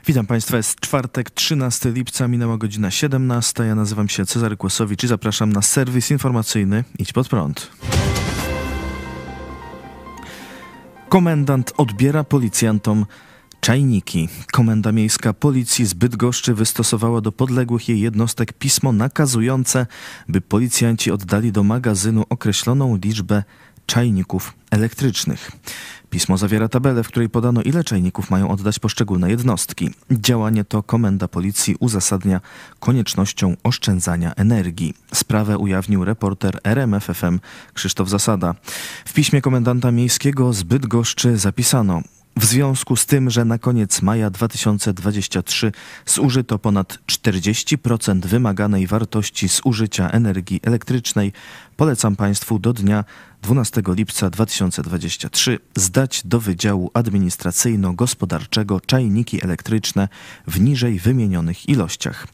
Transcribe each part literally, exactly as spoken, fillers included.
Witam Państwa, jest czwartek, trzynastego lipca, minęła godzina siedemnasta. Ja nazywam się Cezary Kłosowicz i zapraszam na serwis informacyjny Idź Pod Prąd. Komendant odbiera policjantom czajniki. Komenda Miejska Policji z Bydgoszczy wystosowała do podległych jej jednostek pismo nakazujące, by policjanci oddali do magazynu określoną liczbę czajników elektrycznych. Pismo zawiera tabelę, w której podano, ile czajników mają oddać poszczególne jednostki. Działanie to Komenda Policji uzasadnia koniecznością oszczędzania energii. Sprawę ujawnił reporter R M F F M Krzysztof Zasada. W piśmie komendanta miejskiego z Bydgoszczy zapisano: w związku z tym, że na koniec maja dwa tysiące dwudziestego trzeciego zużyto ponad czterdzieści procent wymaganej wartości zużycia energii elektrycznej, polecam Państwu do dnia dwunastego lipca dwa tysiące dwudziestego trzeciego zdać do Wydziału Administracyjno-Gospodarczego czajniki elektryczne w niżej wymienionych ilościach.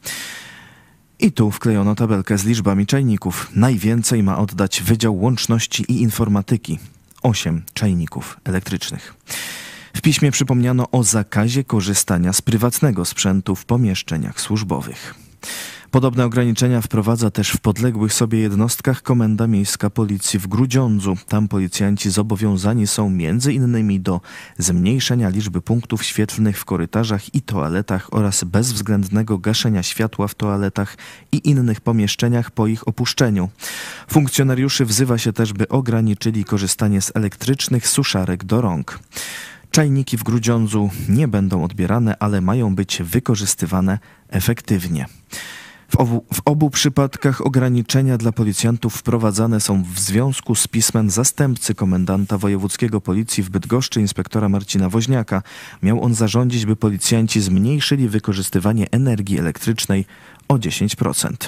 I tu wklejono tabelkę z liczbami czajników. Najwięcej ma oddać Wydział Łączności i Informatyki – osiem czajników elektrycznych. W piśmie przypomniano o zakazie korzystania z prywatnego sprzętu w pomieszczeniach służbowych. Podobne ograniczenia wprowadza też w podległych sobie jednostkach Komenda Miejska Policji w Grudziądzu. Tam policjanci zobowiązani są między innymi do zmniejszenia liczby punktów świetlnych w korytarzach i toaletach oraz bezwzględnego gaszenia światła w toaletach i innych pomieszczeniach po ich opuszczeniu. Funkcjonariuszy wzywa się też, by ograniczyli korzystanie z elektrycznych suszarek do rąk. Czajniki w Grudziądzu nie będą odbierane, ale mają być wykorzystywane efektywnie. W obu, w obu przypadkach ograniczenia dla policjantów wprowadzane są w związku z pismem zastępcy komendanta wojewódzkiego Policji w Bydgoszczy, inspektora Marcina Woźniaka. Miał on zarządzić, by policjanci zmniejszyli wykorzystywanie energii elektrycznej o dziesięć procent.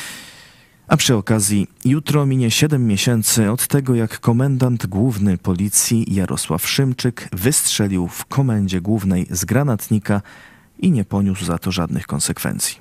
A przy okazji jutro minie siedem miesięcy od tego, jak komendant główny Policji Jarosław Szymczyk wystrzelił w komendzie głównej z granatnika i nie poniósł za to żadnych konsekwencji.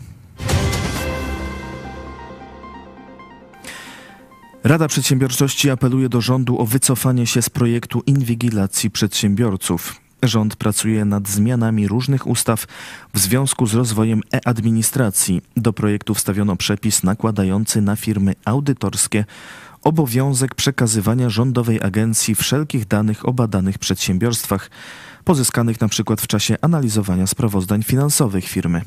Rada Przedsiębiorczości apeluje do rządu o wycofanie się z projektu inwigilacji przedsiębiorców. Rząd pracuje nad zmianami różnych ustaw w związku z rozwojem e-administracji. Do projektu wstawiono przepis nakładający na firmy audytorskie obowiązek przekazywania rządowej agencji wszelkich danych o badanych przedsiębiorstwach, pozyskanych na przykład w czasie analizowania sprawozdań finansowych firmy.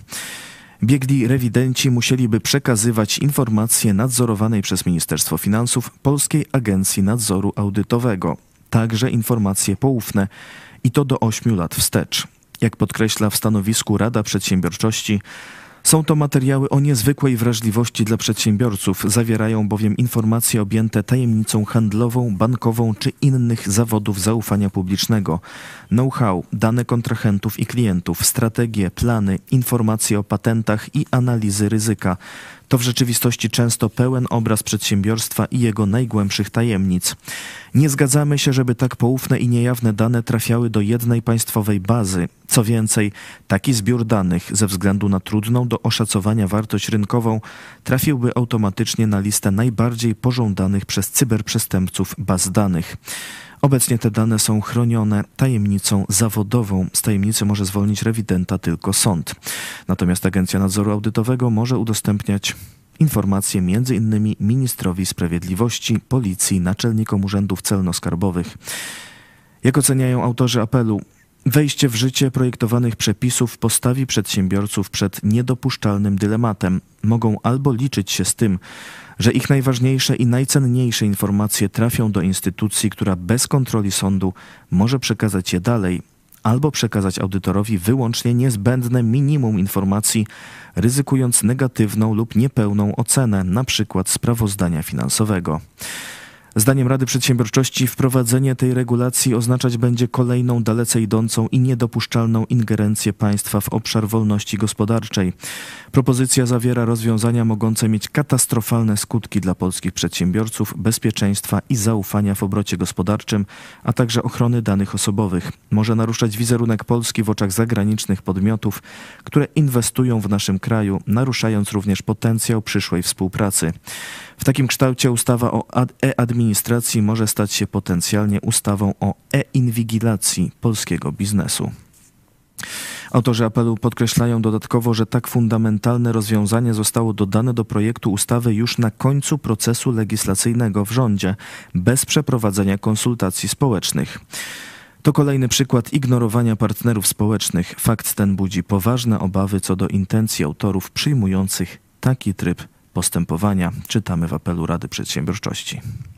Biegli rewidenci musieliby przekazywać informacje nadzorowanej przez Ministerstwo Finansów Polskiej Agencji Nadzoru Audytowego, także informacje poufne, i to do ośmiu lat wstecz. Jak podkreśla w stanowisku Rada Przedsiębiorczości, są to materiały o niezwykłej wrażliwości dla przedsiębiorców, zawierają bowiem informacje objęte tajemnicą handlową, bankową czy innych zawodów zaufania publicznego, know-how, dane kontrahentów i klientów, strategie, plany, informacje o patentach i analizy ryzyka. To w rzeczywistości często pełen obraz przedsiębiorstwa i jego najgłębszych tajemnic. Nie zgadzamy się, żeby tak poufne i niejawne dane trafiały do jednej państwowej bazy. Co więcej, taki zbiór danych, ze względu na trudną do oszacowania wartość rynkową, trafiłby automatycznie na listę najbardziej pożądanych przez cyberprzestępców baz danych. Obecnie te dane są chronione tajemnicą zawodową. Z tajemnicy może zwolnić rewidenta tylko sąd. Natomiast Agencja Nadzoru Audytowego może udostępniać informacje między innymi ministrowi sprawiedliwości, policji, naczelnikom urzędów celno-skarbowych. Jak oceniają autorzy apelu, wejście w życie projektowanych przepisów postawi przedsiębiorców przed niedopuszczalnym dylematem. Mogą albo liczyć się z tym, że ich najważniejsze i najcenniejsze informacje trafią do instytucji, która bez kontroli sądu może przekazać je dalej, albo przekazać audytorowi wyłącznie niezbędne minimum informacji, ryzykując negatywną lub niepełną ocenę, np. sprawozdania finansowego. Zdaniem Rady Przedsiębiorczości wprowadzenie tej regulacji oznaczać będzie kolejną dalece idącą i niedopuszczalną ingerencję państwa w obszar wolności gospodarczej. Propozycja zawiera rozwiązania mogące mieć katastrofalne skutki dla polskich przedsiębiorców, bezpieczeństwa i zaufania w obrocie gospodarczym, a także ochrony danych osobowych. Może naruszać wizerunek Polski w oczach zagranicznych podmiotów, które inwestują w naszym kraju, naruszając również potencjał przyszłej współpracy. W takim kształcie ustawa o e-administracji może stać się potencjalnie ustawą o e-inwigilacji polskiego biznesu. Autorzy apelu podkreślają dodatkowo, że tak fundamentalne rozwiązanie zostało dodane do projektu ustawy już na końcu procesu legislacyjnego w rządzie, bez przeprowadzenia konsultacji społecznych. To kolejny przykład ignorowania partnerów społecznych. Fakt ten budzi poważne obawy co do intencji autorów przyjmujących taki tryb postępowania. Czytamy w apelu Rady Przedsiębiorczości.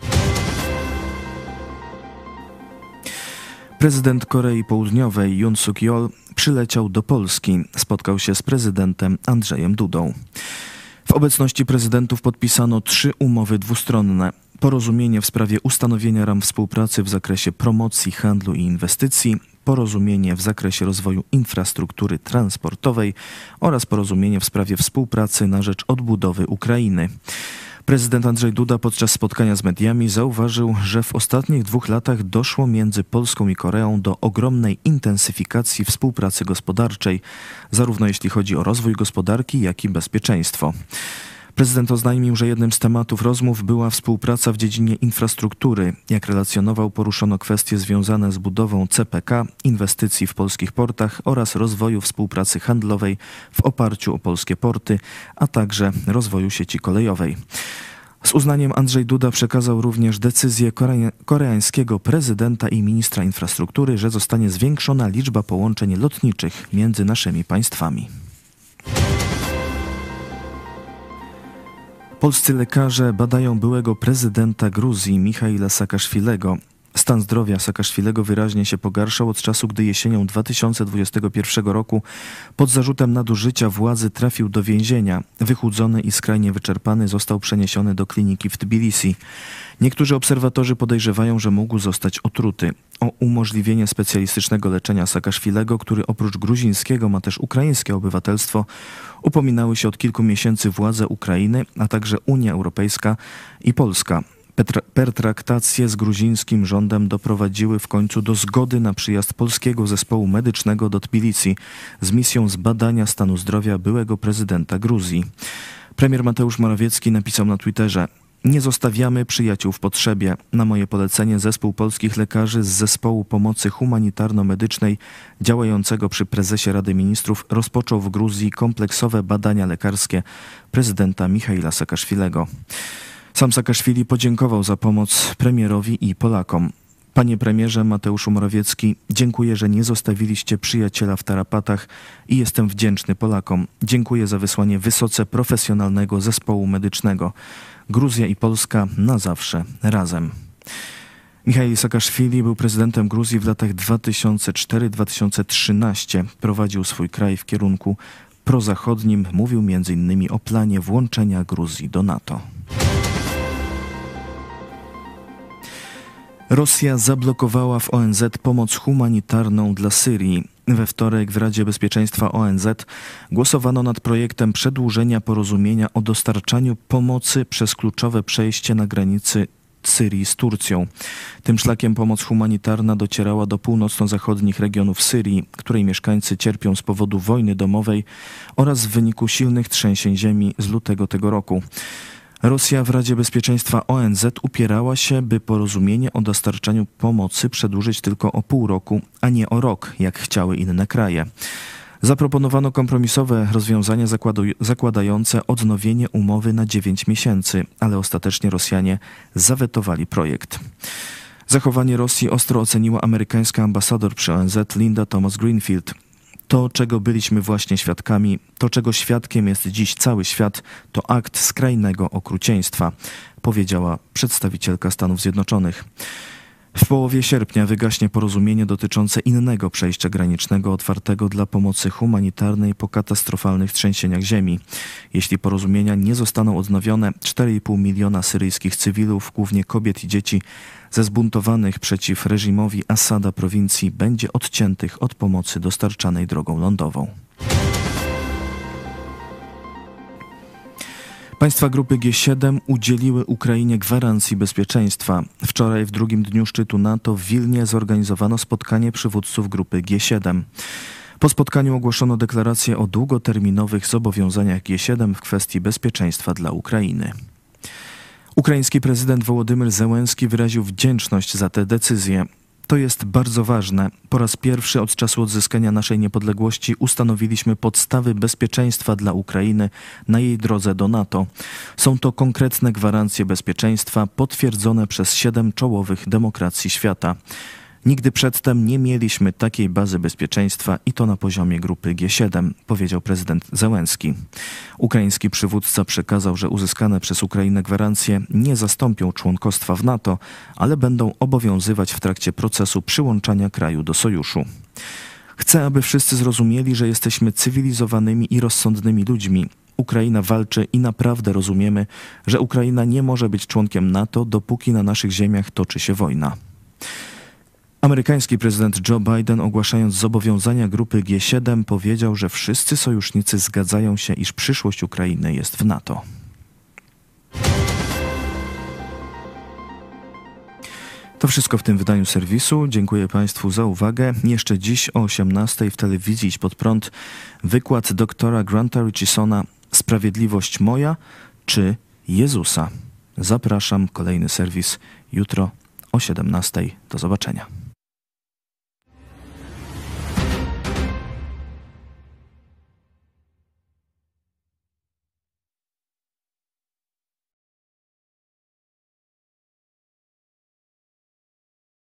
Prezydent Korei Południowej Yoon Suk-yeol przyleciał do Polski. Spotkał się z prezydentem Andrzejem Dudą. W obecności prezydentów podpisano trzy umowy dwustronne. Porozumienie w sprawie ustanowienia ram współpracy w zakresie promocji, handlu i inwestycji, porozumienie w zakresie rozwoju infrastruktury transportowej oraz porozumienie w sprawie współpracy na rzecz odbudowy Ukrainy. Prezydent Andrzej Duda podczas spotkania z mediami zauważył, że w ostatnich dwóch latach doszło między Polską i Koreą do ogromnej intensyfikacji współpracy gospodarczej, zarówno jeśli chodzi o rozwój gospodarki, jak i bezpieczeństwo. Prezydent oznajmił, że jednym z tematów rozmów była współpraca w dziedzinie infrastruktury. Jak relacjonował, poruszono kwestie związane z budową C P K, inwestycji w polskich portach oraz rozwoju współpracy handlowej w oparciu o polskie porty, a także rozwoju sieci kolejowej. Z uznaniem Andrzej Duda przekazał również decyzję kore- koreańskiego prezydenta i ministra infrastruktury, że zostanie zwiększona liczba połączeń lotniczych między naszymi państwami. Polscy lekarze badają byłego prezydenta Gruzji Michaila Saakaszwilego. Stan zdrowia Saakaszwilego wyraźnie się pogarszał od czasu, gdy jesienią dwa tysiące dwudziestego pierwszego roku pod zarzutem nadużycia władzy trafił do więzienia. Wychudzony i skrajnie wyczerpany został przeniesiony do kliniki w Tbilisi. Niektórzy obserwatorzy podejrzewają, że mógł zostać otruty. O umożliwienie specjalistycznego leczenia Saakaszwilego, który oprócz gruzińskiego ma też ukraińskie obywatelstwo, upominały się od kilku miesięcy władze Ukrainy, a także Unia Europejska i Polska. Petra- pertraktacje z gruzińskim rządem doprowadziły w końcu do zgody na przyjazd polskiego zespołu medycznego do Tbilisi z misją zbadania stanu zdrowia byłego prezydenta Gruzji. Premier Mateusz Morawiecki napisał na Twitterze: nie zostawiamy przyjaciół w potrzebie. Na moje polecenie zespół polskich lekarzy z Zespołu Pomocy Humanitarno-Medycznej działającego przy prezesie Rady Ministrów rozpoczął w Gruzji kompleksowe badania lekarskie prezydenta Michaila Saakaszwilego. Sam Saakaszwili podziękował za pomoc premierowi i Polakom. Panie premierze Mateuszu Morawiecki, dziękuję, że nie zostawiliście przyjaciela w tarapatach i jestem wdzięczny Polakom. Dziękuję za wysłanie wysoce profesjonalnego zespołu medycznego. Gruzja i Polska na zawsze razem. Michail Saakaszwili był prezydentem Gruzji w latach dwa tysiące czwartym do dwa tysiące trzynastego. Prowadził swój kraj w kierunku prozachodnim. Mówił między innymi o planie włączenia Gruzji do NATO. Rosja zablokowała w O N Z pomoc humanitarną dla Syrii. We wtorek w Radzie Bezpieczeństwa O N Z głosowano nad projektem przedłużenia porozumienia o dostarczaniu pomocy przez kluczowe przejście na granicy Syrii z Turcją. Tym szlakiem pomoc humanitarna docierała do północno-zachodnich regionów Syrii, której mieszkańcy cierpią z powodu wojny domowej oraz w wyniku silnych trzęsień ziemi z lutego tego roku. Rosja w Radzie Bezpieczeństwa O N Z upierała się, by porozumienie o dostarczaniu pomocy przedłużyć tylko o pół roku, a nie o rok, jak chciały inne kraje. Zaproponowano kompromisowe rozwiązanie zakładające odnowienie umowy na dziewięć miesięcy, ale ostatecznie Rosjanie zawetowali projekt. Zachowanie Rosji ostro oceniła amerykańska ambasador przy O N Z Linda Thomas-Greenfield. To, czego byliśmy właśnie świadkami, to, czego świadkiem jest dziś cały świat, to akt skrajnego okrucieństwa, powiedziała przedstawicielka Stanów Zjednoczonych. W połowie sierpnia wygaśnie porozumienie dotyczące innego przejścia granicznego otwartego dla pomocy humanitarnej po katastrofalnych trzęsieniach ziemi. Jeśli porozumienia nie zostaną odnowione, cztery i pół miliona syryjskich cywilów, głównie kobiet i dzieci, ze zbuntowanych przeciw reżimowi Asada prowincji będzie odciętych od pomocy dostarczanej drogą lądową. Państwa grupy G siedem udzieliły Ukrainie gwarancji bezpieczeństwa. Wczoraj w drugim dniu szczytu NATO w Wilnie zorganizowano spotkanie przywódców grupy G siedem. Po spotkaniu ogłoszono deklarację o długoterminowych zobowiązaniach G siedem w kwestii bezpieczeństwa dla Ukrainy. Ukraiński prezydent Wołodymyr Zełenski wyraził wdzięczność za tę decyzję. To jest bardzo ważne. Po raz pierwszy od czasu odzyskania naszej niepodległości ustanowiliśmy podstawy bezpieczeństwa dla Ukrainy na jej drodze do NATO. Są to konkretne gwarancje bezpieczeństwa potwierdzone przez siedem czołowych demokracji świata. Nigdy przedtem nie mieliśmy takiej bazy bezpieczeństwa i to na poziomie grupy G siedem, powiedział prezydent Zełenski. Ukraiński przywódca przekazał, że uzyskane przez Ukrainę gwarancje nie zastąpią członkostwa w NATO, ale będą obowiązywać w trakcie procesu przyłączania kraju do sojuszu. Chcę, aby wszyscy zrozumieli, że jesteśmy cywilizowanymi i rozsądnymi ludźmi. Ukraina walczy i naprawdę rozumiemy, że Ukraina nie może być członkiem NATO, dopóki na naszych ziemiach toczy się wojna. Amerykański prezydent Joe Biden, ogłaszając zobowiązania grupy G siedem, powiedział, że wszyscy sojusznicy zgadzają się, iż przyszłość Ukrainy jest w NATO. To wszystko w tym wydaniu serwisu. Dziękuję Państwu za uwagę. Jeszcze dziś o osiemnastej w telewizji Idź Pod Prąd wykład doktora Granta Richisona Sprawiedliwość moja czy Jezusa. Zapraszam, kolejny serwis jutro o siedemnastej. Do zobaczenia.